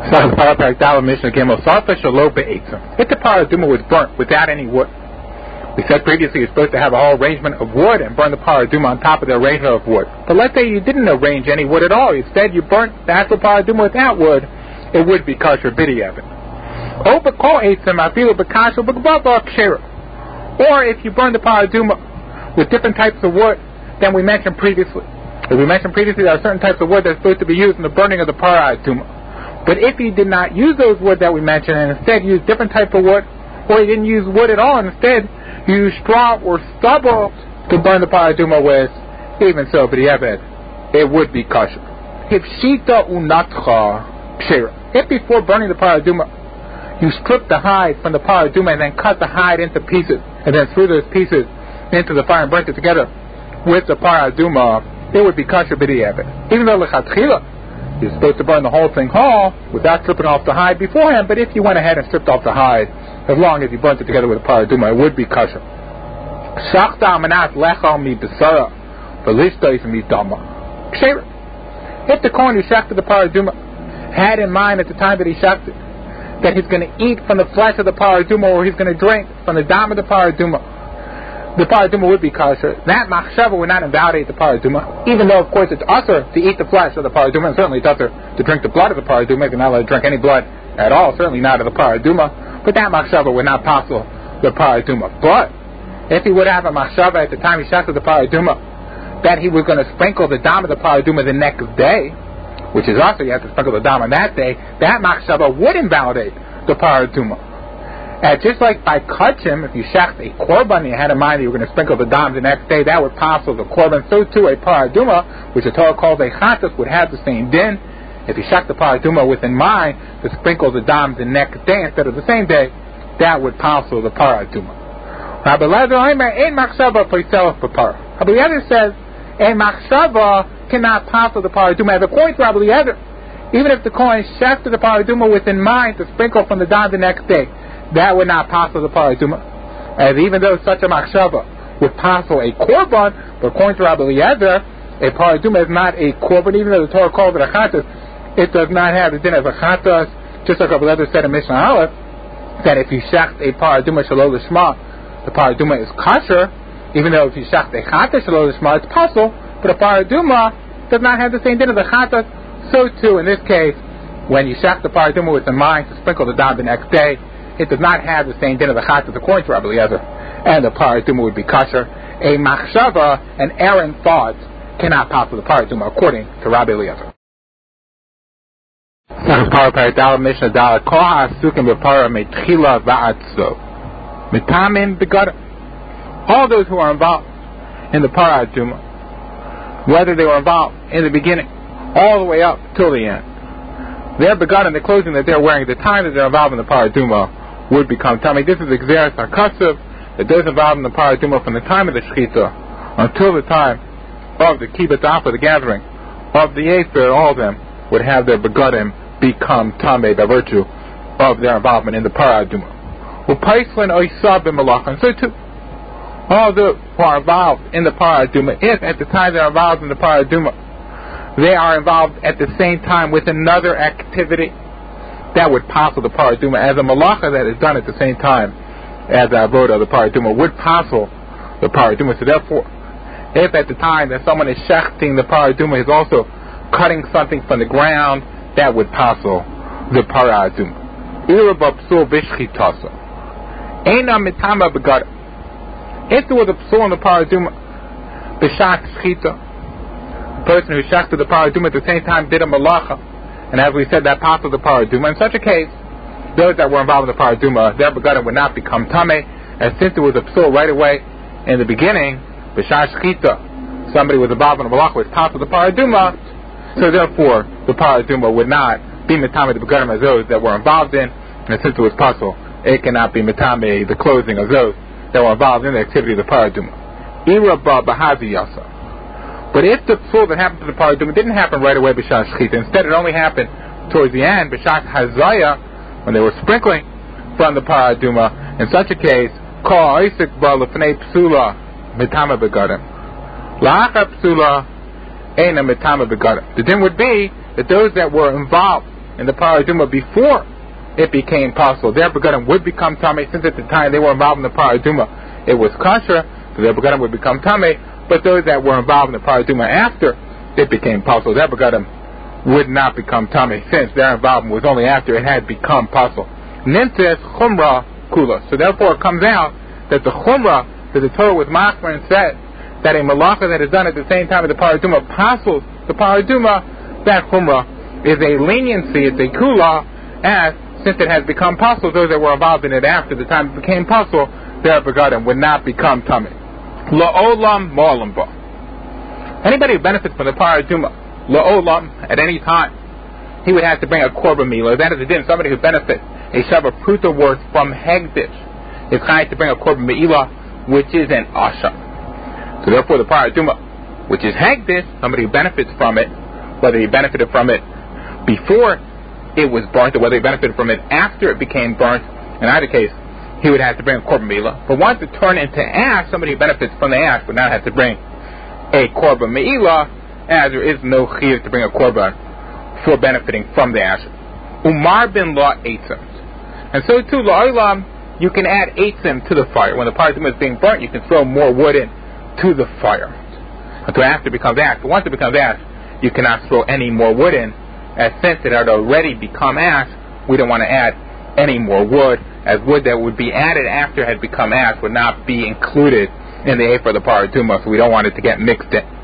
If the paraduma was burnt without any wood, we said previously you're supposed to have a whole arrangement of wood and burn the paraduma on top of the arrangement of wood. But let's say you didn't arrange any wood at all. Instead, you burnt the actual paraduma without wood. It would be kosher b'diavad. Or if you burn the paraduma with different types of wood than we mentioned previously. As we mentioned previously, there are certain types of wood that are supposed to be used in the burning of the paraduma. But if you did not use those wood that we mentioned and instead used different type of wood, or you didn't use wood at all, and instead you used straw or stubble to burn the paraduma with, even so, b'diavad, it would be kosher. If before burning the paraduma, you stripped the hide from the paraduma and then cut the hide into pieces, and then threw those pieces into the fire and burnt it together with the paraduma, it would be kosher b'diavad. Even though lechatchila, you're supposed to burn the whole thing whole without stripping off the hide beforehand, but if you went ahead and stripped off the hide, as long as you burnt it together with the paraduma, it would be kosher. If the kohen who shechted the paraduma had in mind at the time that he shechted that he's going to eat from the flesh of the paraduma, or he's going to drink from the dam of the paraduma would be kosher. That machshava would not invalidate the paraduma, even though, of course, it's usher to eat the flesh of the paraduma, and certainly it's usher to drink the blood of the paraduma. You're not allowed to drink any blood at all, certainly not of the paraduma, but that machshava would not passel the paraduma. But if he would have a machshava at the time he shechted the paraduma that he was going to sprinkle the dam of the paraduma the next day, which is also you have to sprinkle the dam on that day, that machshava would invalidate the paraduma. And just like by kachim, if you shecht a korban, you had in mind that you were going to sprinkle the dam the next day, that would passel the korban. So too a paraduma, which the Torah calls a chatas, would have the same din. If you shecht the paraduma with in mind to sprinkle the dam the next day instead of the same day, that would passel the paraduma. Rabbi Eliezer says a machshava cannot passel the paraduma. As according to Rabbi Eliezer, even if the kohen shechted the paraduma with in mind to sprinkle from the dam the next day, that would not passel the paraduma. As even though such a machshava would passel a korban, but according to Rabbi Eliezer, a paraduma is not a korban, even though the Torah calls it a chatas, it does not have the din of a chatas, just like Rabbi Eliezer said in Mishnah Aleph, that if you shecht a paraduma shelo lishma, the paraduma is kosher, even though if you shecht a chatas shelo lishma, it's passel, but a paraduma does not have the same din of the chatas. So too, in this case, when you shecht the paraduma with in mind to sprinkle the dam the next day, it does not have the same din of the chatas according to Rabbi Eliezer, and the paraduma would be kosher. A machshava, an errant thought, cannot passel the paraduma according to Rabbi Eliezer. All those who are involved in the paraduma, whether they were involved in the beginning all the way up till the end, their begun and the clothing that they're wearing at the time that they're involved in the paraduma would become tummy. This is exeris hakasuv, that those involved in the paraduma from the time of the shechita until the time of the kibbutz after the gathering of the Efer, all of them would have their begadim become tamei by virtue of their involvement in the paraduma. And so too, all those who are involved in the paraduma, if at the time they're involved in the paraduma, they are involved at the same time with another activity, that would passel the paraduma, as a malacha that is done at the same time as the avodah of the paraduma would passel the paraduma. So therefore, if at the time that someone is shechting the paraduma is also cutting something from the ground, that would passel the paraduma. If there was a psul in the paraduma, b'shat shechita, the person who shechted the paraduma at the same time did a malacha, and as we said, that passel the paraduma. In such a case, those that were involved in the paraduma, their begadim would not become tamei, as since there was a psul right away in the beginning, b'shat shechita, somebody was involved in a malacha which passel the paraduma, so therefore the paraduma would not be metame the begadim as those that were involved in, and since it was passel, it cannot be metame the clothing of those that were involved in the activity of the paraduma. Iraba b'hazi yasa. But if the psul that happened to the paraduma didn't happen right away b'shas shechita, instead it only happened towards the end b'shas hazaya, when they were sprinkling from the paraduma, in such a case, kol isik ba lefnei psula mitama begadim, la'achar psula ena mitama begadim. The din would be that those that were involved in the paraduma before it became possible, their begadim would become tamei, since at the time they were involved in the paraduma, it was kosher, so their begadim would become tamei. But those that were involved in the paraduma after it became possible, their begadim would not become tamei, since their involvement was only after it had become possible. Nintes chumrah kula. So therefore, it comes out that the chumrah that the Torah was machmer and said that a malacha that is done at the same time as the paraduma passes the paraduma, that chumrah is a leniency, it's a kula, as since it has become possible, those that were involved in it after the time it became possible, their begadim would not become tamei. La'olam ma'olam ba. Anybody who benefits from the paraduma, la'olam, at any time, he would have to bring a korban milah. That is a din. Somebody who benefits a shava pruta worth from hegdish is chayav to bring a korban milah, which is an asha. So therefore, the paraduma, which is hegdish, somebody who benefits from it, whether he benefited from it before it was burnt or whether he benefited from it after it became burnt, in either case, he would have to bring a korban milah. But once it turned into ash, somebody who benefits from the ash would not have to bring a korban milah, as there is no chiyuv to bring a korban for benefiting from the ash. Umar bin la eitzim. And so too, la'olam, you can add eitzim to the fire. When the paraduma is being burnt, you can throw more wood in to the fire until after it becomes ash. But once it becomes ash, you cannot throw any more wood in, as since it had already become ash, we don't want to add any more wood, as wood that would be added after it had become ash would not be included in the ephah of the paraduma, so we don't want it to get mixed in.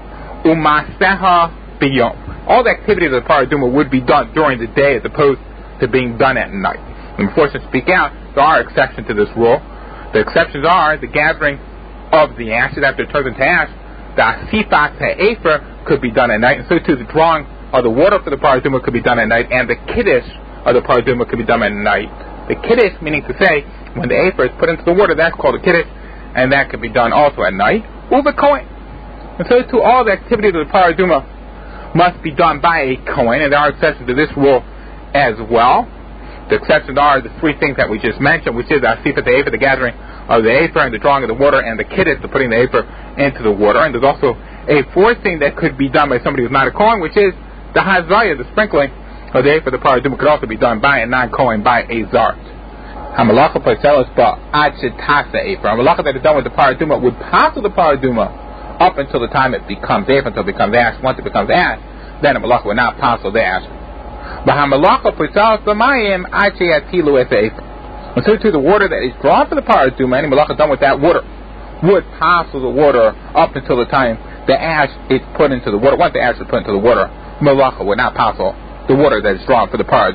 Umaseha biyom. All the activities of the paraduma would be done during the day as opposed to being done at night. And before I speak out, there are exceptions to this rule. The exceptions are the gathering of the ashes after it turns into ash. The asifat ha'efer could be done at night, and so too the drawing of the water for the paraduma could be done at night, and the kiddush of the paraduma could be done at night. The kiddush, meaning to say, when the ephah is put into the water, that's called a kiddush, and that could be done also at night. Uva kohen. And so too, all the activities of the paraduma must be done by a kohen, and there are exceptions to this rule as well. The exceptions are the three things that we just mentioned, which is asifat the ephah, the gathering of the ephah, and the drawing of the water, and the kiddush, the putting the ephah into the water. And there's also a fourth thing that could be done by somebody who's not a kohen, which is the hazayah, the sprinkling of the ephah, the paraduma, could also be done by a non-kohen, by a zart. Hamalacha parcelas ba ad shetasa ephah. Hamalacha that is done with the paraduma would pass the paraduma up until the time it becomes ephah, until it becomes ash. Once it becomes ash, then the malacha would not pass the ash. But hamalacha parcelas ba mayim ad sheyatilu es ephah. And so too, the water that is drawn for the paraduma, any malacha done with that water, would pass the water up until the time the ash is put into the water. Once the ash is put into the water, malacha would not pass the water that is drawn for the paraduma.